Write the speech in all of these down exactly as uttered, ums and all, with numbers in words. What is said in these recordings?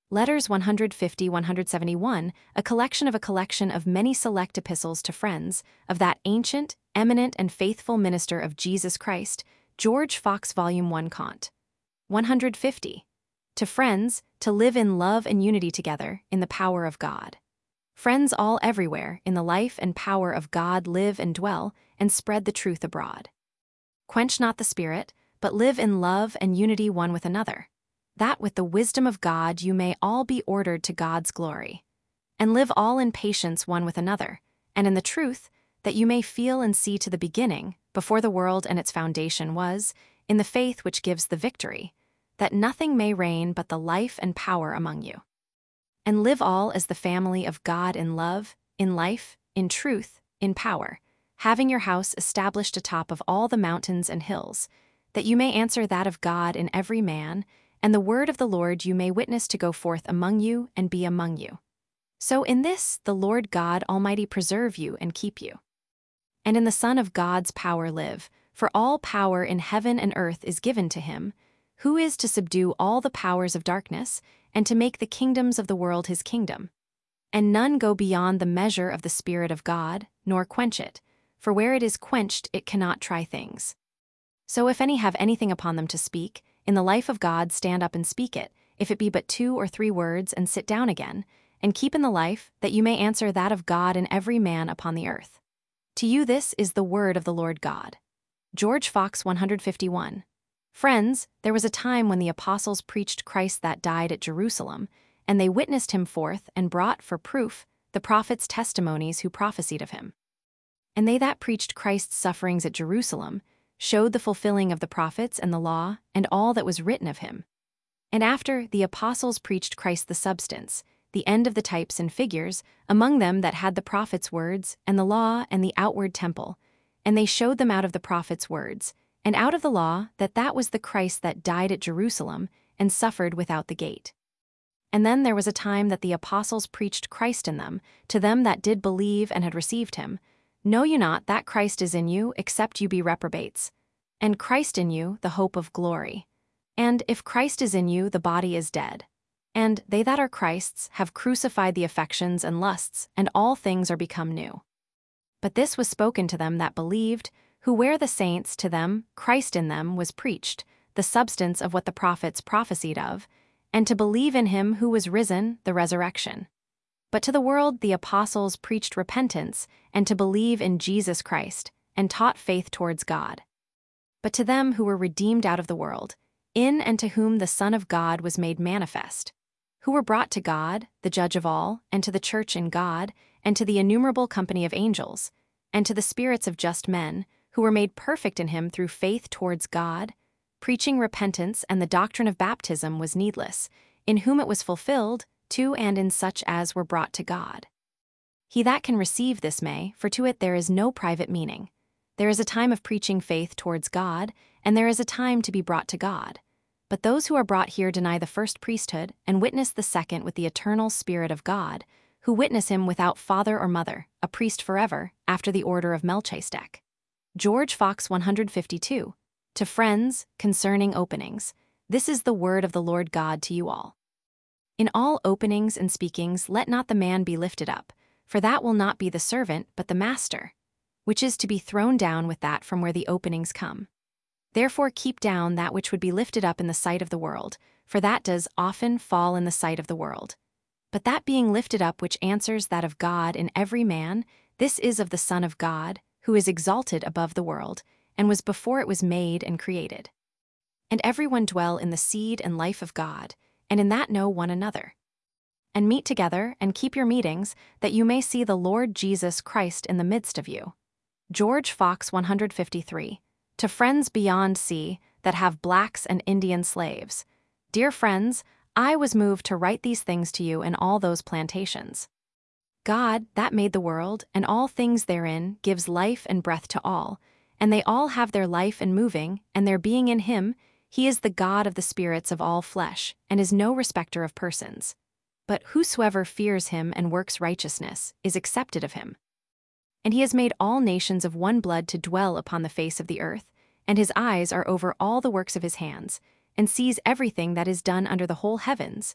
Letters one fifty to one seventy-one, a collection of a collection of many select epistles to friends of that ancient, eminent, and faithful minister of Jesus Christ, George Fox, Volume one, Cont. one fifty. To friends, to live in love and unity together, in the power of God. Friends all everywhere, in the life and power of God live and dwell, and spread the truth abroad. Quench not the spirit, but live in love and unity one with another, that with the wisdom of God you may all be ordered to God's glory. And live all in patience one with another, and in the truth, that you may feel and see to the beginning, before the world and its foundation was, in the faith which gives the victory, that nothing may reign but the life and power among you. And live all as the family of God in love, in life, in truth, in power, having your house established atop of all the mountains and hills, that you may answer that of God in every man, and the word of the Lord you may witness to go forth among you and be among you. So in this the Lord God Almighty preserve you and keep you. And in the Son of God's power live, for all power in heaven and earth is given to him, who is to subdue all the powers of darkness, and to make the kingdoms of the world his kingdom. And none go beyond the measure of the Spirit of God, nor quench it, for where it is quenched it cannot try things. So if any have anything upon them to speak, in the life of God stand up and speak it, if it be but two or three words, and sit down again, and keep in the life, that you may answer that of God in every man upon the earth. To you this is the word of the Lord God. George Fox, one fifty-one. Friends, there was a time when the apostles preached Christ that died at Jerusalem, and they witnessed him forth and brought for proof the prophets' testimonies who prophesied of him. And they that preached Christ's sufferings at Jerusalem showed the fulfilling of the prophets and the law and all that was written of him. And after, the apostles preached Christ the substance, the end of the types and figures, among them that had the prophets' words, and the law, and the outward temple, and they showed them out of the prophets' words, and out of the law, that that was the Christ that died at Jerusalem, and suffered without the gate. And then there was a time that the apostles preached Christ in them, to them that did believe and had received him. Know you not that Christ is in you, except you be reprobates? And Christ in you, the hope of glory. And if Christ is in you, the body is dead. And they that are Christ's have crucified the affections and lusts, and all things are become new. But this was spoken to them that believed, who where the saints to them, Christ in them, was preached, the substance of what the prophets prophesied of, and to believe in him who was risen, the resurrection. But to the world the apostles preached repentance, and to believe in Jesus Christ, and taught faith towards God. But to them who were redeemed out of the world, in and to whom the Son of God was made manifest, who were brought to God, the judge of all, and to the church in God, and to the innumerable company of angels, and to the spirits of just men, who were made perfect in him through faith towards God, preaching repentance and the doctrine of baptism was needless, in whom it was fulfilled, to and in such as were brought to God. He that can receive this may, for to it there is no private meaning. There is a time of preaching faith towards God, and there is a time to be brought to God. But those who are brought here deny the first priesthood, and witness the second with the eternal Spirit of God, who witness him without father or mother, a priest forever, after the order of Melchizedek. George Fox, one fifty-two. To friends, concerning openings, this is the word of the Lord God to you all. In all openings and speakings let not the man be lifted up, for that will not be the servant but the master, which is to be thrown down with that from where the openings come. Therefore keep down that which would be lifted up in the sight of the world, for that does often fall in the sight of the world. But that being lifted up which answers that of God in every man, this is of the Son of God, who is exalted above the world, and was before it was made and created. And everyone dwell in the seed and life of God, and in that know one another. And meet together, and keep your meetings, that you may see the Lord Jesus Christ in the midst of you. George Fox, one fifty-three. To friends beyond sea, that have blacks and Indian slaves. Dear friends, I was moved to write these things to you in all those plantations. God, that made the world, and all things therein, gives life and breath to all, and they all have their life and moving, and their being in him. He is the God of the spirits of all flesh, and is no respecter of persons. But whosoever fears him and works righteousness is accepted of him. And he has made all nations of one blood to dwell upon the face of the earth, and his eyes are over all the works of his hands, and sees everything that is done under the whole heavens.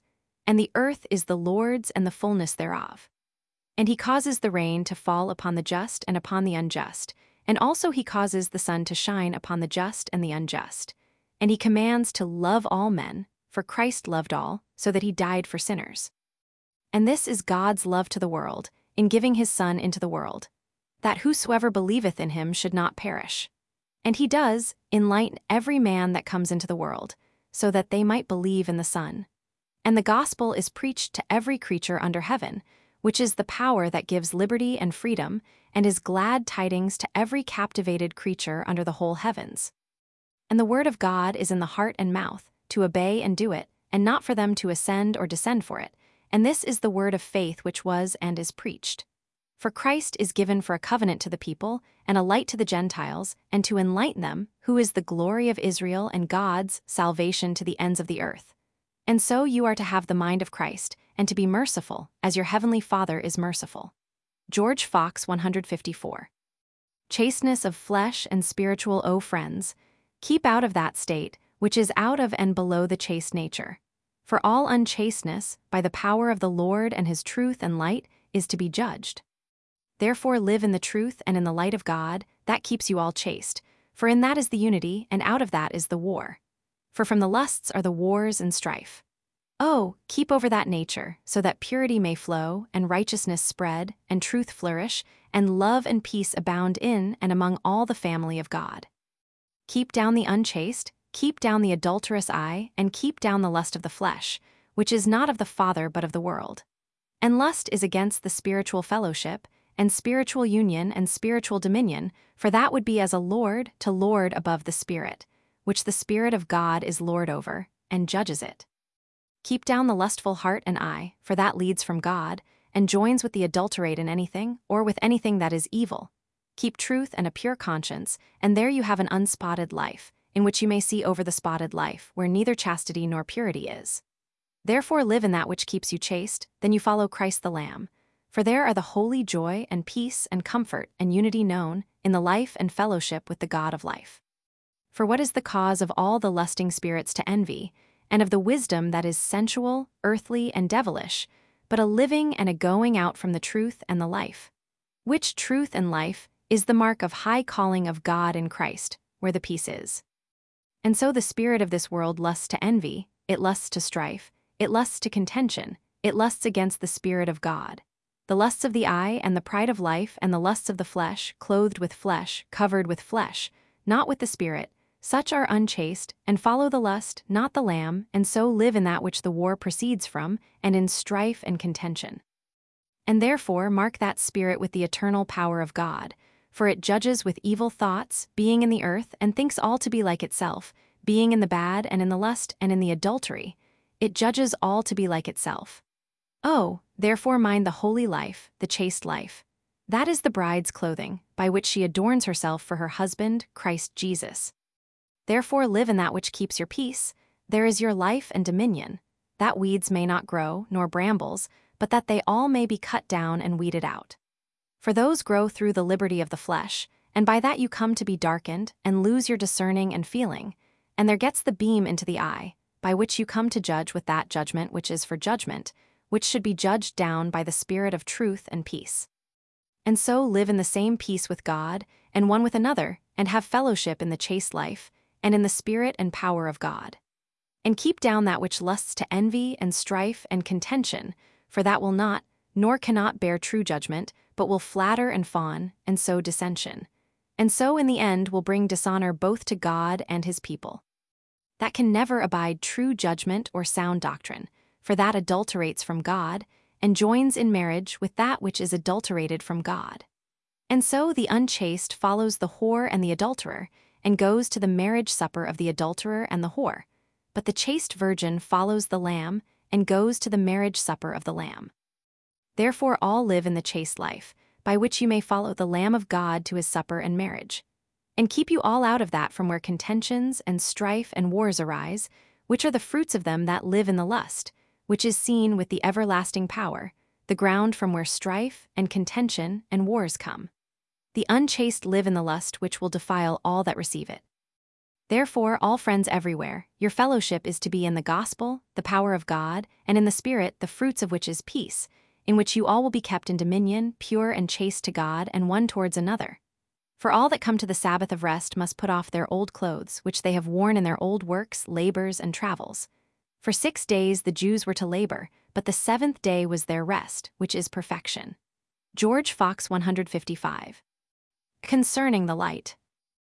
And the earth is the Lord's and the fullness thereof. And he causes the rain to fall upon the just and upon the unjust, and also he causes the sun to shine upon the just and the unjust. And he commands to love all men, for Christ loved all, so that he died for sinners. And this is God's love to the world, in giving his Son into the world, that whosoever believeth in him should not perish. And he does enlighten every man that comes into the world, so that they might believe in the Son. And the gospel is preached to every creature under heaven, which is the power that gives liberty and freedom, and is glad tidings to every captivated creature under the whole heavens. And the word of God is in the heart and mouth, to obey and do it, and not for them to ascend or descend for it. And this is the word of faith which was and is preached. For Christ is given for a covenant to the people, and a light to the Gentiles, and to enlighten them, who is the glory of Israel and God's salvation to the ends of the earth. And so you are to have the mind of Christ, and to be merciful, as your heavenly Father is merciful. George Fox one fifty-four. Chasteness of flesh and spiritual, O friends, keep out of that state, which is out of and below the chaste nature. For all unchasteness, by the power of the Lord and his truth and light, is to be judged. Therefore live in the truth and in the light of God, that keeps you all chaste, for in that is the unity, and out of that is the war. For from the lusts are the wars and strife. Oh, keep over that nature, so that purity may flow, and righteousness spread, and truth flourish, and love and peace abound in and among all the family of God. Keep down the unchaste, keep down the adulterous eye, and keep down the lust of the flesh, which is not of the Father but of the world. And lust is against the spiritual fellowship, and spiritual union and spiritual dominion, for that would be as a lord to lord above the Spirit, which the Spirit of God is Lord over, and judges it. Keep down the lustful heart and eye, for that leads from God, and joins with the adulterate in anything, or with anything that is evil. Keep truth and a pure conscience, and there you have an unspotted life, in which you may see over the spotted life, where neither chastity nor purity is. Therefore live in that which keeps you chaste, then you follow Christ the Lamb. For there are the holy joy and peace and comfort and unity known in the life and fellowship with the God of life. For what is the cause of all the lusting spirits to envy, and of the wisdom that is sensual, earthly, and devilish, but a living and a going out from the truth and the life? Which truth and life is the mark of high calling of God in Christ, where the peace is. And so the spirit of this world lusts to envy, it lusts to strife, it lusts to contention, it lusts against the Spirit of God. The lusts of the eye and the pride of life and the lusts of the flesh, clothed with flesh, covered with flesh, not with the Spirit, such are unchaste, and follow the lust, not the Lamb, and so live in that which the war proceeds from, and in strife and contention. And therefore mark that spirit with the eternal power of God, for it judges with evil thoughts, being in the earth, and thinks all to be like itself, being in the bad and in the lust and in the adultery. It judges all to be like itself. Oh, therefore mind the holy life, the chaste life. That is the bride's clothing, by which she adorns herself for her husband, Christ Jesus. Therefore live in that which keeps your peace, there is your life and dominion, that weeds may not grow, nor brambles, but that they all may be cut down and weeded out. For those grow through the liberty of the flesh, and by that you come to be darkened, and lose your discerning and feeling, and there gets the beam into the eye, by which you come to judge with that judgment which is for judgment, which should be judged down by the Spirit of truth and peace. And so live in the same peace with God, and one with another, and have fellowship in the chaste life, and in the Spirit and power of God. And keep down that which lusts to envy and strife and contention, for that will not, nor cannot bear true judgment, but will flatter and fawn, and sow dissension. And so in the end will bring dishonor both to God and his people. That can never abide true judgment or sound doctrine, for that adulterates from God, and joins in marriage with that which is adulterated from God. And so the unchaste follows the whore and the adulterer, and goes to the marriage supper of the adulterer and the whore. But the chaste virgin follows the Lamb, and goes to the marriage supper of the Lamb. Therefore all live in the chaste life, by which you may follow the Lamb of God to his supper and marriage. And keep you all out of that from where contentions and strife and wars arise, which are the fruits of them that live in the lust, which is seen with the everlasting power, the ground from where strife and contention and wars come. The unchaste live in the lust which will defile all that receive it. Therefore, all friends everywhere, your fellowship is to be in the gospel, the power of God, and in the Spirit, the fruits of which is peace, in which you all will be kept in dominion, pure and chaste to God, and one towards another. For all that come to the Sabbath of rest must put off their old clothes, which they have worn in their old works, labors, and travels. For six days the Jews were to labor, but the seventh day was their rest, which is perfection. George Fox one fifty-five. Concerning the light.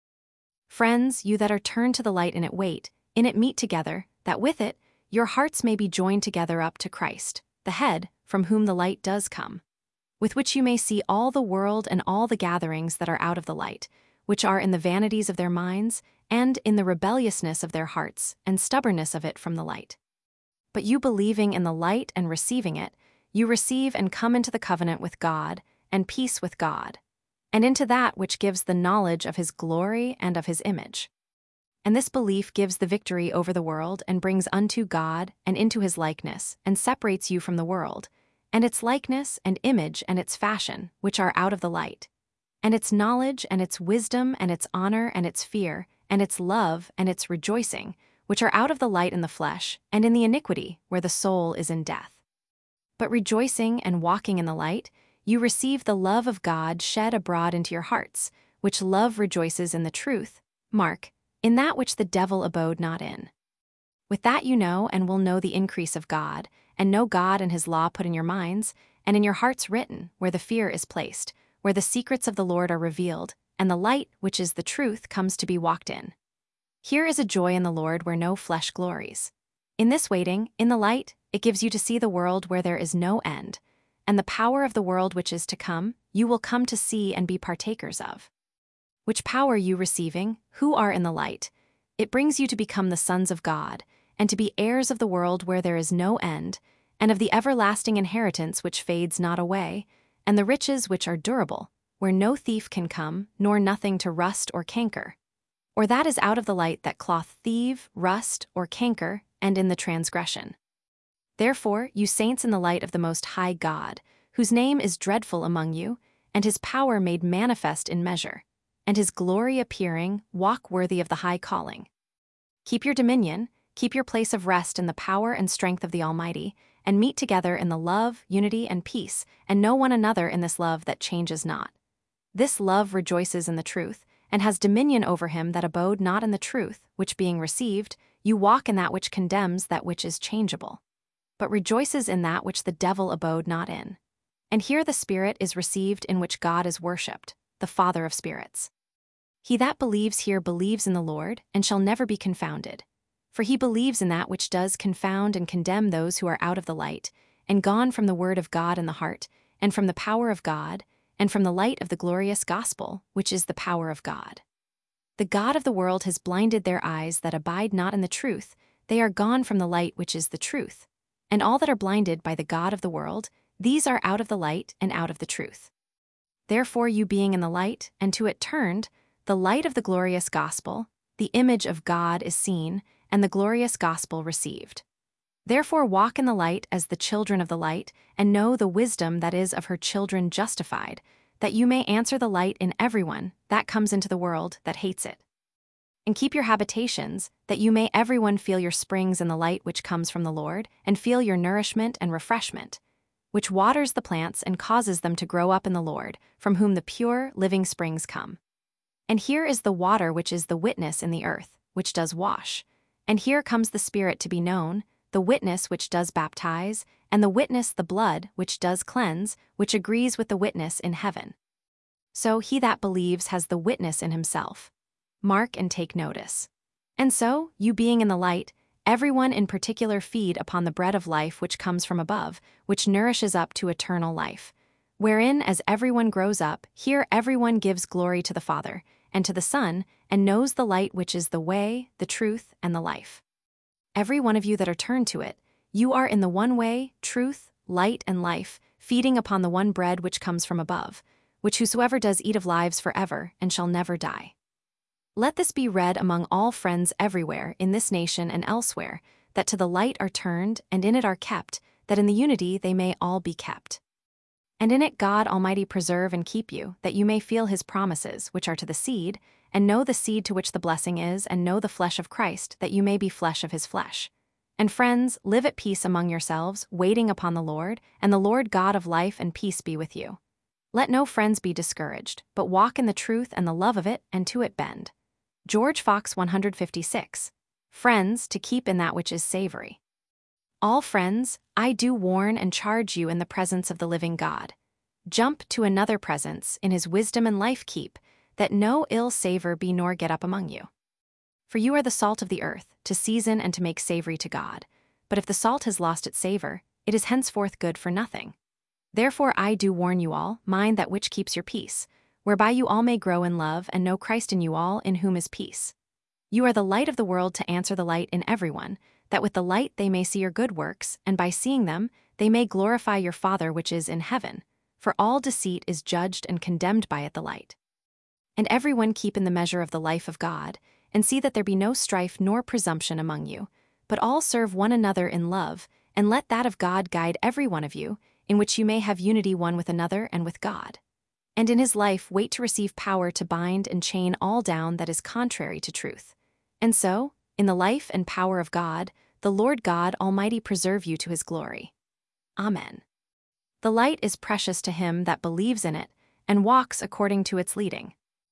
Friends, you that are turned to the light in it wait, in it meet together, that with it your hearts may be joined together up to Christ, the head, from whom the light does come, with which you may see all the world and all the gatherings that are out of the light, which are in the vanities of their minds, and in the rebelliousness of their hearts, and stubbornness of it from the light. But you believing in the light and receiving it, you receive and come into the covenant with God, and peace with God, and into that which gives the knowledge of his glory and of his image. And this belief gives the victory over the world, and brings unto God and into his likeness, and separates you from the world, and its likeness and image and its fashion, which are out of the light, and its knowledge and its wisdom and its honor and its fear, and its love and its rejoicing, which are out of the light in the flesh, and in the iniquity, where the soul is in death. But rejoicing and walking in the light, you receive the love of God shed abroad into your hearts, which love rejoices in the truth, Mark, in that which the devil abode not in. With that you know and will know the increase of God, and know God and his law put in your minds, and in your hearts written, where the fear is placed, where the secrets of the Lord are revealed, and the light, which is the truth, comes to be walked in. Here is a joy in the Lord where no flesh glories. In this waiting, in the light, it gives you to see the world where there is no end, and the power of the world which is to come, you will come to see and be partakers of. Which power you receiving, who are in the light, it brings you to become the sons of God, and to be heirs of the world where there is no end, and of the everlasting inheritance which fades not away, and the riches which are durable, where no thief can come, nor nothing to rust or canker. Or that is out of the light that cloth thieve, rust, or canker, and in the transgression. Therefore, you saints in the light of the Most High God, whose name is dreadful among you, and his power made manifest in measure, and his glory appearing, walk worthy of the high calling. Keep your dominion, keep your place of rest in the power and strength of the Almighty, and meet together in the love, unity, and peace, and know one another in this love that changes not. This love rejoices in the truth, and has dominion over him that abode not in the truth, which being received, you walk in that which condemns that which is changeable, but rejoices in that which the devil abode not in. And here the Spirit is received in which God is worshipped, the Father of spirits. He that believes here believes in the Lord, and shall never be confounded. For he believes in that which does confound and condemn those who are out of the light, and gone from the word of God in the heart, and from the power of God, and from the light of the glorious gospel, which is the power of God. The God of the world has blinded their eyes that abide not in the truth, they are gone from the light which is the truth. And all that are blinded by the God of the world, these are out of the light and out of the truth. Therefore you being in the light, and to it turned, the light of the glorious gospel, the image of God is seen, and the glorious gospel received. Therefore walk in the light as the children of the light, and know the wisdom that is of her children justified, that you may answer the light in everyone that comes into the world that hates it. And keep your habitations, that you may everyone feel your springs in the light which comes from the Lord, and feel your nourishment and refreshment, which waters the plants and causes them to grow up in the Lord, from whom the pure, living springs come. And here is the water which is the witness in the earth, which does wash. And here comes the Spirit to be known, the witness which does baptize, and the witness the blood which does cleanse, which agrees with the witness in heaven. So he that believes has the witness in himself. Mark and take notice. And so, you being in the light, everyone in particular feed upon the bread of life which comes from above, which nourishes up to eternal life. Wherein, as everyone grows up, here everyone gives glory to the Father, and to the Son, and knows the light which is the way, the truth, and the life. Every one of you that are turned to it, you are in the one way, truth, light, and life, feeding upon the one bread which comes from above, which whosoever does eat of lives forever, and shall never die. Let this be read among all friends everywhere, in this nation and elsewhere, that to the light are turned, and in it are kept, that in the unity they may all be kept. And in it God Almighty preserve and keep you, that you may feel his promises, which are to the seed, and know the seed to which the blessing is, and know the flesh of Christ, that you may be flesh of his flesh. And friends, live at peace among yourselves, waiting upon the Lord, and the Lord God of life and peace be with you. Let no friends be discouraged, but walk in the truth and the love of it, and to it bend. George Fox one fifty-six. Friends, to keep in that which is savory. All friends, I do warn and charge you in the presence of the living God. Jump to another presence, in his wisdom and life keep, that no ill savor be nor get up among you. For you are the salt of the earth, to season and to make savory to God. But if the salt has lost its savor, it is henceforth good for nothing. Therefore I do warn you all, mind that which keeps your peace, whereby you all may grow in love and know Christ in you all, in whom is peace. You are the light of the world, to answer the light in everyone, that with the light they may see your good works, and by seeing them, they may glorify your Father which is in heaven. For all deceit is judged and condemned by it the light. And everyone keep in the measure of the life of God, and see that there be no strife nor presumption among you, but all serve one another in love, and let that of God guide every one of you, in which you may have unity one with another and with God. And in his life wait to receive power to bind and chain all down that is contrary to truth. And so, in the life and power of God, the Lord God Almighty preserve you to his glory. Amen. The light is precious to him that believes in it, and walks according to its leading.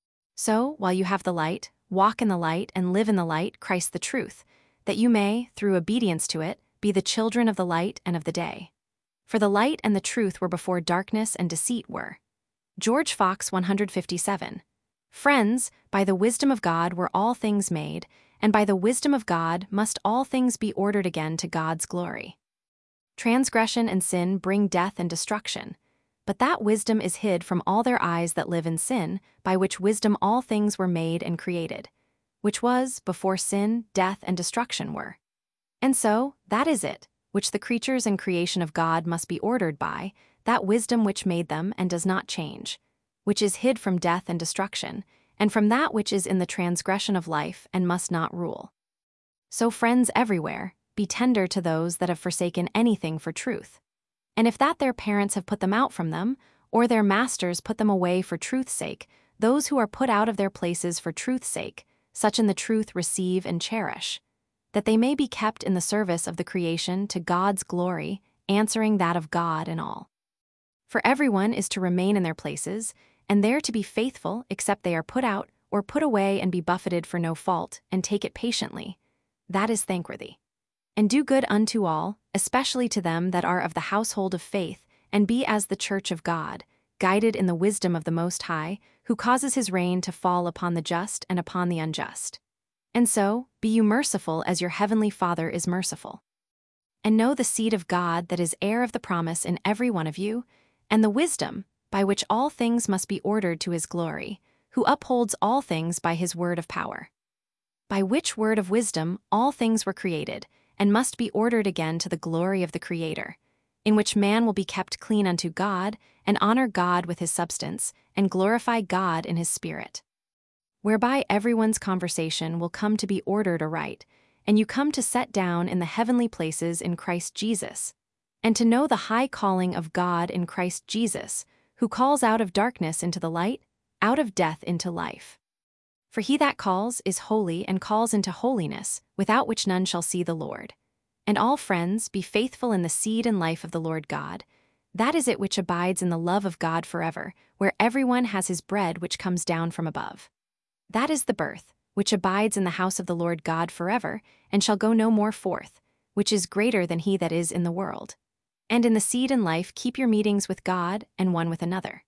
So, while you have the light, walk in the light and live in the light, Christ the truth, that you may, through obedience to it, be the children of the light and of the day. For the light and the truth were before darkness and deceit were. George Fox one fifty-seven. Friends, by the wisdom of God were all things made, and by the wisdom of God must all things be ordered again to God's glory. Transgression and sin bring death and destruction, but that wisdom is hid from all their eyes that live in sin, by which wisdom all things were made and created, which was, before sin, death and destruction were. And so, that is it, which the creatures and creation of God must be ordered by, that wisdom which made them and does not change, which is hid from death and destruction, and from that which is in the transgression of life and must not rule. So friends everywhere, be tender to those that have forsaken anything for truth. And if that their parents have put them out from them, or their masters put them away for truth's sake, those who are put out of their places for truth's sake, such in the truth receive and cherish, that they may be kept in the service of the creation to God's glory, answering that of God in all. For everyone is to remain in their places, and there to be faithful, except they are put out, or put away and be buffeted for no fault, and take it patiently. That is thankworthy. And do good unto all, especially to them that are of the household of faith, and be as the church of God, guided in the wisdom of the Most High, who causes his rain to fall upon the just and upon the unjust. And so, be you merciful as your heavenly Father is merciful. And know the seed of God that is heir of the promise in every one of you, and the wisdom, by which all things must be ordered to his glory, who upholds all things by his word of power. By which word of wisdom all things were created, and must be ordered again to the glory of the Creator, in which man will be kept clean unto God, and honor God with his substance, and glorify God in his spirit. Whereby everyone's conversation will come to be ordered aright, and you come to set down in the heavenly places in Christ Jesus, and to know the high calling of God in Christ Jesus, who calls out of darkness into the light, out of death into life. For he that calls is holy and calls into holiness, without which none shall see the Lord. And all friends, be faithful in the seed and life of the Lord God. That is it which abides in the love of God forever, where everyone has his bread which comes down from above. That is the birth, which abides in the house of the Lord God forever, and shall go no more forth, which is greater than he that is in the world. And in the seed and life keep your meetings with God, and one with another.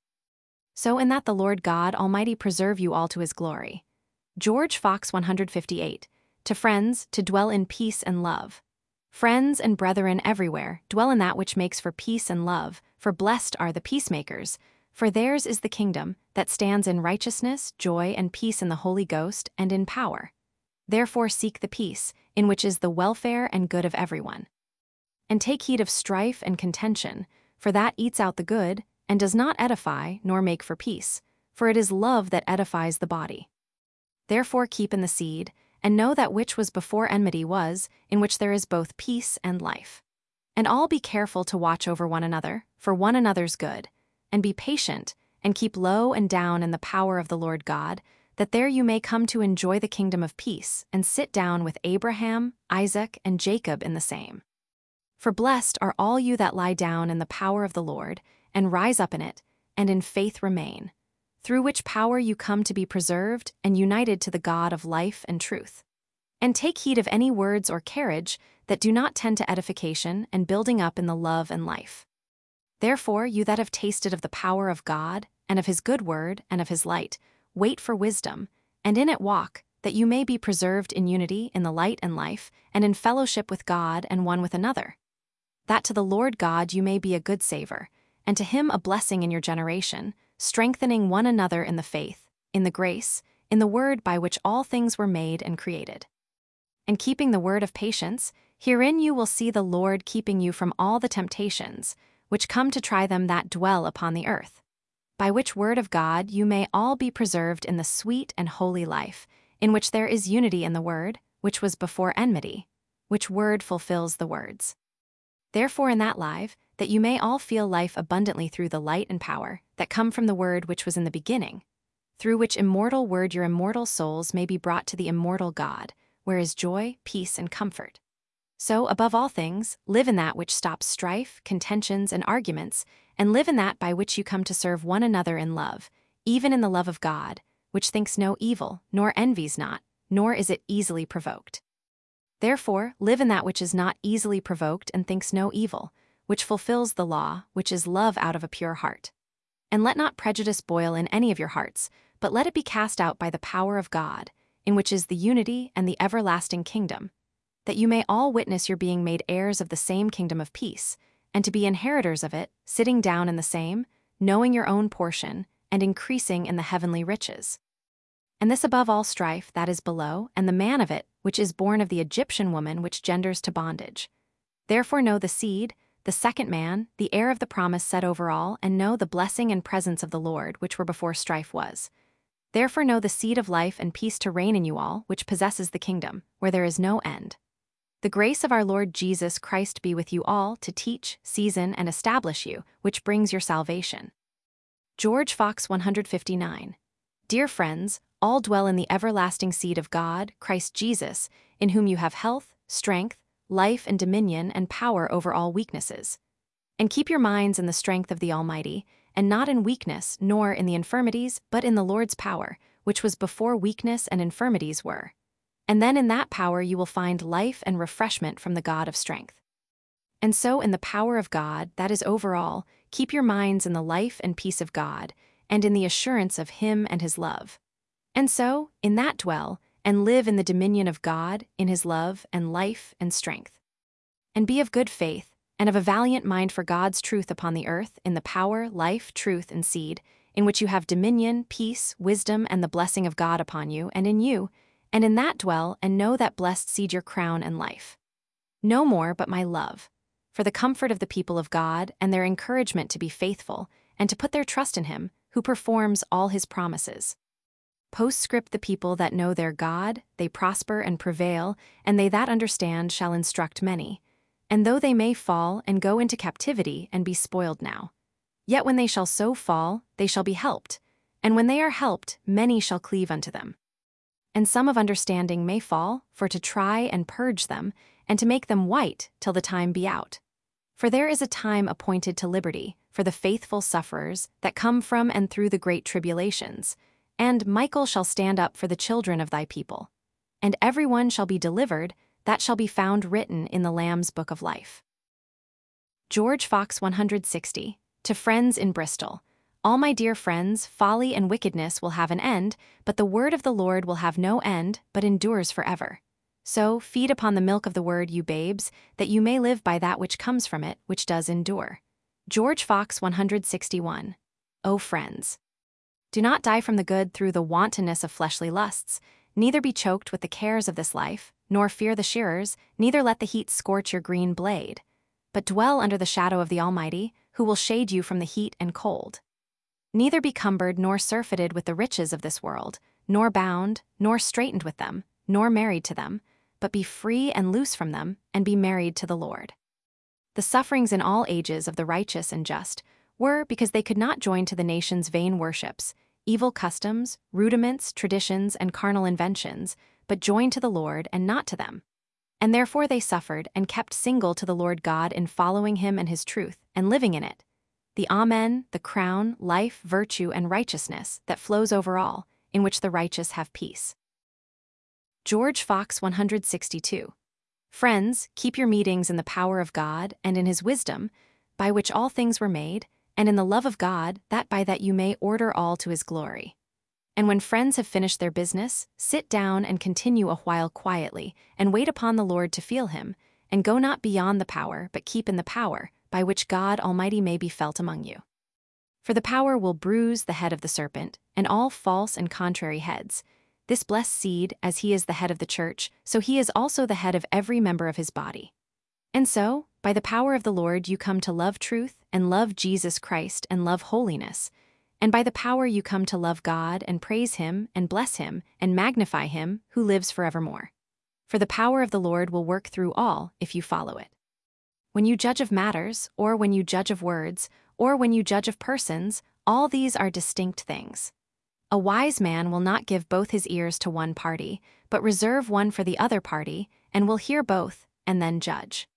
So in that the Lord God Almighty preserve you all to his glory. George Fox one fifty-eight. To friends, to dwell in peace and love. Friends and brethren everywhere, dwell in that which makes for peace and love, for blessed are the peacemakers, for theirs is the kingdom, that stands in righteousness, joy, and peace in the Holy Ghost, and in power. Therefore seek the peace, in which is the welfare and good of everyone. And take heed of strife and contention, for that eats out the good, and does not edify, nor make for peace, for it is love that edifies the body. Therefore keep in the seed, and know that which was before enmity was, in which there is both peace and life. And all be careful to watch over one another, for one another's good, and be patient, and keep low and down in the power of the Lord God, that there you may come to enjoy the kingdom of peace, and sit down with Abraham, Isaac, and Jacob in the same. For blessed are all you that lie down in the power of the Lord, and rise up in it, and in faith remain, through which power you come to be preserved and united to the God of life and truth. And take heed of any words or carriage that do not tend to edification and building up in the love and life. Therefore, you that have tasted of the power of God, and of his good word, and of his light, wait for wisdom, and in it walk, that you may be preserved in unity in the light and life, and in fellowship with God and one with another. That to the Lord God you may be a good savor, and to him a blessing in your generation, strengthening one another in the faith, in the grace, in the word by which all things were made and created. And keeping the word of patience, herein you will see the Lord keeping you from all the temptations, which come to try them that dwell upon the earth. By which word of God you may all be preserved in the sweet and holy life, in which there is unity in the word, which was before enmity, which word fulfills the words. Therefore in that life, that you may all feel life abundantly through the light and power that come from the word which was in the beginning, through which immortal word your immortal souls may be brought to the immortal God, where is joy, peace, and comfort. So, above all things, live in that which stops strife, contentions, and arguments, and live in that by which you come to serve one another in love, even in the love of God, which thinks no evil, nor envies not, nor is it easily provoked. Therefore, live in that which is not easily provoked and thinks no evil, which fulfills the law, which is love out of a pure heart. And let not prejudice boil in any of your hearts, but let it be cast out by the power of God, in which is the unity and the everlasting kingdom, that you may all witness your being made heirs of the same kingdom of peace, and to be inheritors of it, sitting down in the same, knowing your own portion, and increasing in the heavenly riches. And this above all strife that is below, and the man of it, which is born of the Egyptian woman which genders to bondage. Therefore know the seed, the second man, the heir of the promise set over all, and know the blessing and presence of the Lord which were before strife was. Therefore know the seed of life and peace to reign in you all, which possesses the kingdom, where there is no end. The grace of our Lord Jesus Christ be with you all, to teach, season, and establish you, which brings your salvation. George Fox one fifty-nine. Dear friends, all dwell in the everlasting seed of God, Christ Jesus, in whom you have health, strength, life, and dominion and power over all weaknesses. And keep your minds in the strength of the Almighty, and not in weakness, nor in the infirmities, but in the Lord's power, which was before weakness and infirmities were. And then in that power you will find life and refreshment from the God of strength. And so in the power of God, that is over all, keep your minds in the life and peace of God, and in the assurance of him and his love. And so, in that dwell, and live in the dominion of God, in his love, and life, and strength. And be of good faith, and of a valiant mind for God's truth upon the earth, in the power, life, truth, and seed, in which you have dominion, peace, wisdom, and the blessing of God upon you, and in you, and in that dwell, and know that blessed seed your crown and life. No more but my love, for the comfort of the people of God, and their encouragement to be faithful, and to put their trust in him, who performs all his promises. Postscript: the people that know their God, they prosper and prevail, and they that understand shall instruct many. And though they may fall and go into captivity and be spoiled now, yet when they shall so fall, they shall be helped, and when they are helped, many shall cleave unto them. And some of understanding may fall, for to try and purge them, and to make them white till the time be out. For there is a time appointed to liberty, for the faithful sufferers, that come from and through the great tribulations. And Michael shall stand up for the children of thy people. And every one shall be delivered, that shall be found written in the Lamb's book of life. George Fox one sixty. To friends in Bristol. All my dear friends, folly and wickedness will have an end, but the word of the Lord will have no end, but endures forever. So feed upon the milk of the word, you babes, that you may live by that which comes from it, which does endure. George Fox one sixty-one. O friends, do not die from the good through the wantonness of fleshly lusts, neither be choked with the cares of this life, nor fear the shearers, neither let the heat scorch your green blade. But dwell under the shadow of the Almighty, who will shade you from the heat and cold. Neither be cumbered nor surfeited with the riches of this world, nor bound, nor straitened with them, nor married to them, but be free and loose from them, and be married to the Lord. The sufferings in all ages of the righteous and just, were because they could not join to the nation's vain worships, evil customs, rudiments, traditions, and carnal inventions, but joined to the Lord and not to them. And therefore they suffered and kept single to the Lord God in following him and his truth, and living in it. The Amen, the crown, life, virtue, and righteousness that flows over all, in which the righteous have peace. George Fox one hundred sixty-two. Friends, keep your meetings in the power of God and in his wisdom, by which all things were made, and in the love of God, that by that you may order all to his glory. And when friends have finished their business, sit down and continue a while quietly, and wait upon the Lord to feel him, and go not beyond the power, but keep in the power, by which God Almighty may be felt among you. For the power will bruise the head of the serpent, and all false and contrary heads. This blessed seed, as he is the head of the church, so he is also the head of every member of his body. And so, by the power of the Lord you come to love truth, and love Jesus Christ, and love holiness. And by the power you come to love God, and praise him, and bless him, and magnify him, who lives forevermore. For the power of the Lord will work through all, if you follow it. When you judge of matters, or when you judge of words, or when you judge of persons, all these are distinct things. A wise man will not give both his ears to one party, but reserve one for the other party, and will hear both, and then judge.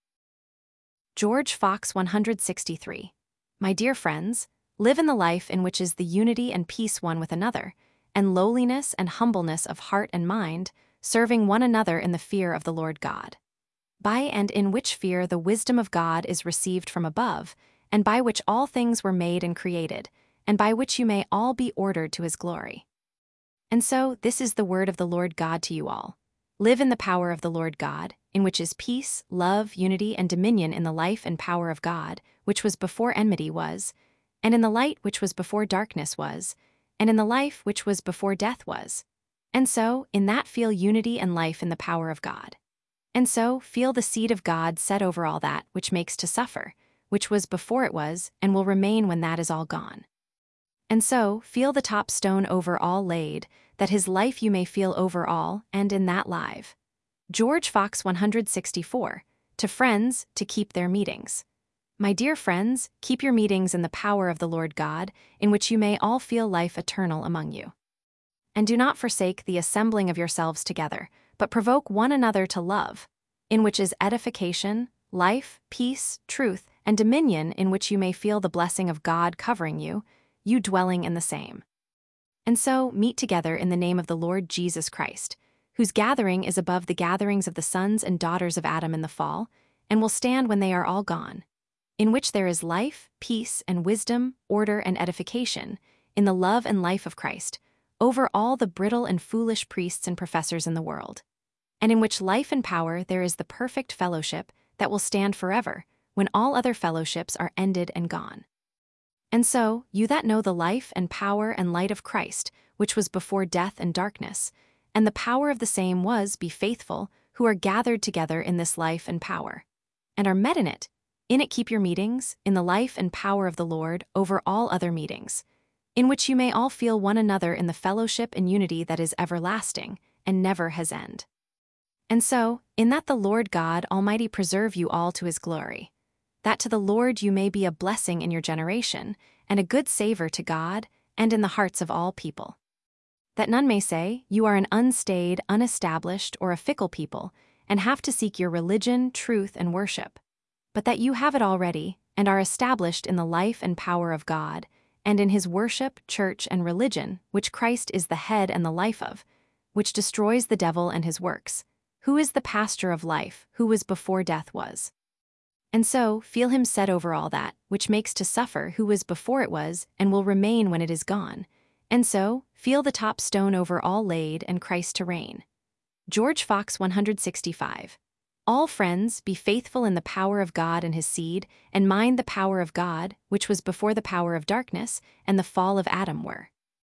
George Fox one hundred sixty-three. My dear friends, live in the life in which is the unity and peace one with another, and lowliness and humbleness of heart and mind, serving one another in the fear of the Lord God. By and in which fear the wisdom of God is received from above, and by which all things were made and created, and by which you may all be ordered to his glory. And so this is the word of the Lord God to you all. Live in the power of the Lord God, in which is peace, love, unity, and dominion in the life and power of God, which was before enmity was, and in the light which was before darkness was, and in the life which was before death was. And so, in that feel unity and life in the power of God. And so, feel the seed of God set over all that which makes to suffer, which was before it was, and will remain when that is all gone. And so, feel the top stone over all laid, that his life you may feel over all, and in that live. George Fox one hundred sixty-four. To friends, to keep their meetings. My dear friends, keep your meetings in the power of the Lord God, in which you may all feel life eternal among you. And do not forsake the assembling of yourselves together, but provoke one another to love, in which is edification, life, peace, truth, and dominion, in which you may feel the blessing of God covering you, you dwelling in the same. And so meet together in the name of the Lord Jesus Christ, whose gathering is above the gatherings of the sons and daughters of Adam in the fall, and will stand when they are all gone, in which there is life, peace, and wisdom, order, and edification, in the love and life of Christ, over all the brittle and foolish priests and professors in the world, and in which life and power there is the perfect fellowship that will stand forever, when all other fellowships are ended and gone. And so, you that know the life and power and light of Christ, which was before death and darkness, and the power of the same was, be faithful, who are gathered together in this life and power, and are met in it. In it keep your meetings, in the life and power of the Lord, over all other meetings, in which you may all feel one another in the fellowship and unity that is everlasting, and never has end. And so, in that the Lord God Almighty preserve you all to his glory, that to the Lord you may be a blessing in your generation, and a good savor to God, and in the hearts of all people. That none may say, you are an unstayed, unestablished, or a fickle people, and have to seek your religion, truth, and worship, but that you have it already, and are established in the life and power of God, and in his worship, church, and religion, which Christ is the head and the life of, which destroys the devil and his works, who is the pastor of life, who was before death was. And so, feel him set over all that, which makes to suffer, who was before it was, and will remain when it is gone. And so, feel the top stone over all laid, and Christ to reign. George Fox one hundred sixty-five. All friends, be faithful in the power of God and his seed, and mind the power of God, which was before the power of darkness, and the fall of Adam were.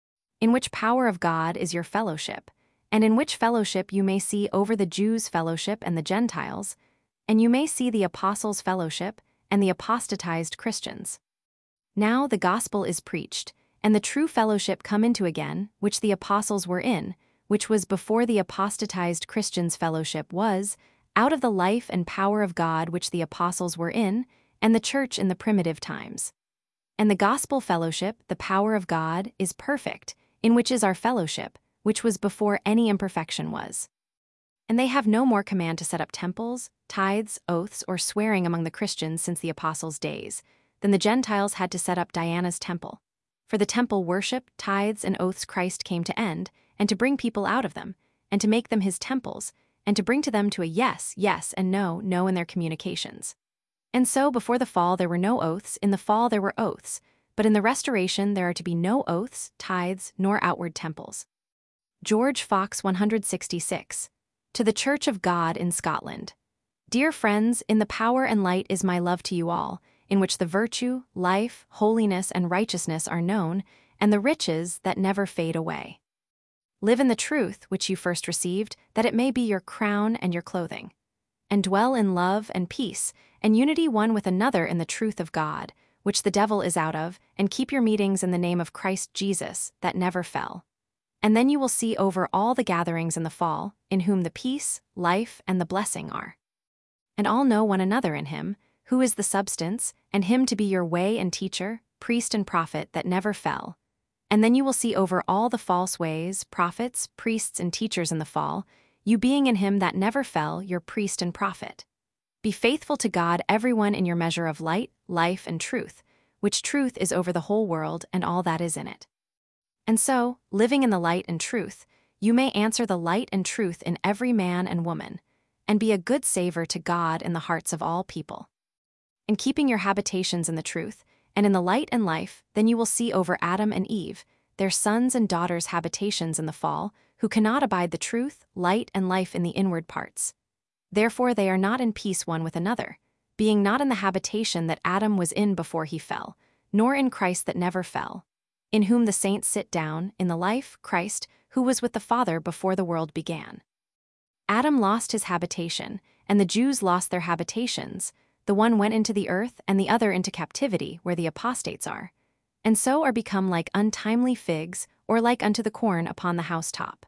In which power of God is your fellowship, and in which fellowship you may see over the Jews' fellowship and the Gentiles, and you may see the apostles' fellowship, and the apostatized Christians. Now the gospel is preached, and the true fellowship come into again, which the apostles were in, which was before the apostatized Christians' fellowship was, out of the life and power of God which the apostles were in, and the church in the primitive times. And the gospel fellowship, the power of God, is perfect, in which is our fellowship, which was before any imperfection was. And they have no more command to set up temples, tithes, oaths, or swearing among the Christians since the apostles' days, than the Gentiles had to set up Diana's temple. For the temple worship, tithes, and oaths Christ came to end, and to bring people out of them, and to make them his temples, and to bring to them to a yes, yes, and no, no in their communications. And so before the fall there were no oaths, in the fall there were oaths, but in the restoration there are to be no oaths, tithes, nor outward temples. George Fox one hundred sixty-six. To the Church of God in Scotland. Dear friends, in the power and light is my love to you all, in which the virtue, life, holiness, and righteousness are known, and the riches that never fade away. Live in the truth which you first received, that it may be your crown and your clothing. And dwell in love and peace, and unity one with another in the truth of God, which the devil is out of, and keep your meetings in the name of Christ Jesus, that never fell. And then you will see over all the gatherings in the fall, in whom the peace, life, and the blessing are. And all know one another in him, who is the substance, and him to be your way and teacher, priest and prophet that never fell. And then you will see over all the false ways, prophets, priests, and teachers in the fall, you being in him that never fell, your priest and prophet. Be faithful to God everyone in your measure of light, life, and truth, which truth is over the whole world and all that is in it. And so, living in the light and truth, you may answer the light and truth in every man and woman, and be a good savor to God in the hearts of all people. And keeping your habitations in the truth, and in the light and life, then you will see over Adam and Eve, their sons and daughters' habitations in the fall, who cannot abide the truth, light, and life in the inward parts. Therefore they are not in peace one with another, being not in the habitation that Adam was in before he fell, nor in Christ that never fell, in whom the saints sit down, in the life, Christ, who was with the Father before the world began. Adam lost his habitation, and the Jews lost their habitations. The one went into the earth, and the other into captivity, where the apostates are, and so are become like untimely figs, or like unto the corn upon the housetop.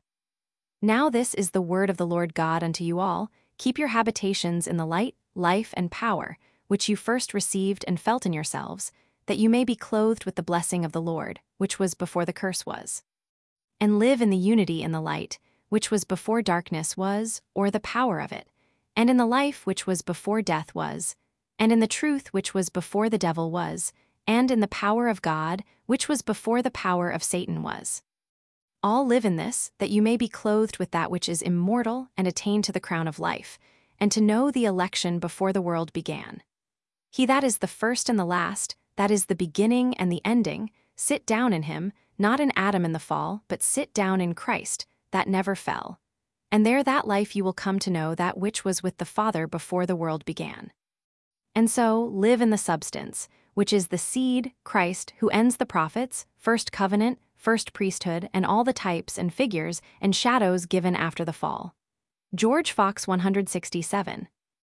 Now this is the word of the Lord God unto you all: keep your habitations in the light, life, and power, which you first received and felt in yourselves, that you may be clothed with the blessing of the Lord, which was before the curse was. And live in the unity in the light, which was before darkness was, or the power of it, and in the life which was before death was, and in the truth which was before the devil was, and in the power of God, which was before the power of Satan was. All live in this, that you may be clothed with that which is immortal, and attain to the crown of life, and to know the election before the world began. He that is the first and the last, that is the beginning and the ending, sit down in him, not in Adam in the fall, but sit down in Christ, that never fell. And there that life you will come to know that which was with the Father before the world began. And so live in the substance, which is the seed, Christ, who ends the prophets, first covenant, first priesthood, and all the types and figures and shadows given after the fall. George Fox one hundred sixty-seven.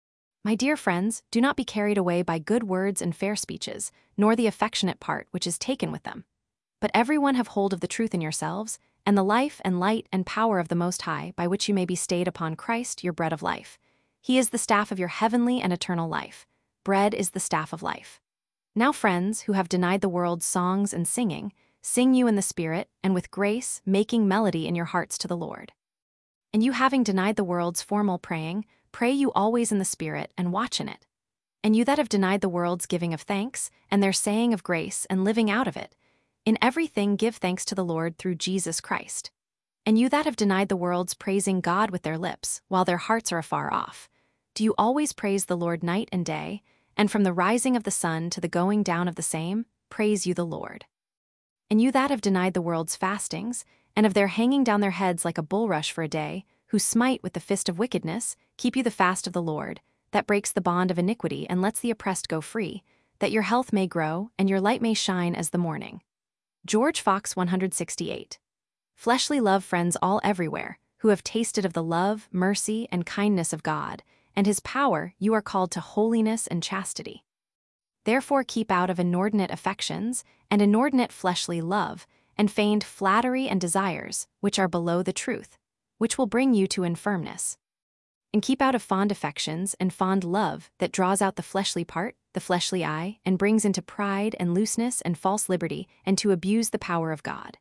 My dear friends, do not be carried away by good words and fair speeches, nor the affectionate part which is taken with them. But every one have hold of the truth in yourselves, and the life and light and power of the Most High, by which you may be stayed upon Christ, your bread of life. He is the staff of your heavenly and eternal life. Bread is the staff of life. Now friends, who have denied the world's songs and singing, sing you in the Spirit, and with grace, making melody in your hearts to the Lord. And you having denied the world's formal praying, pray you always in the Spirit, and watch in it. And you that have denied the world's giving of thanks, and their saying of grace, and living out of it, in everything give thanks to the Lord through Jesus Christ. And you that have denied the world's praising God with their lips, while their hearts are afar off, do you always praise the Lord night and day, and from the rising of the sun to the going down of the same, praise you the Lord. And you that have denied the world's fastings, and of their hanging down their heads like a bulrush for a day, who smite with the fist of wickedness, keep you the fast of the Lord, that breaks the bond of iniquity and lets the oppressed go free, that your health may grow, and your light may shine as the morning. George Fox one hundred sixty-eight. Fleshly love friends all everywhere, who have tasted of the love, mercy, and kindness of God, and his power, you are called to holiness and chastity. Therefore keep out of inordinate affections, and inordinate fleshly love, and feigned flattery and desires, which are below the truth, which will bring you to infirmness. And keep out of fond affections and fond love that draws out the fleshly part, the fleshly eye, and brings into pride and looseness and false liberty, and to abuse the power of God.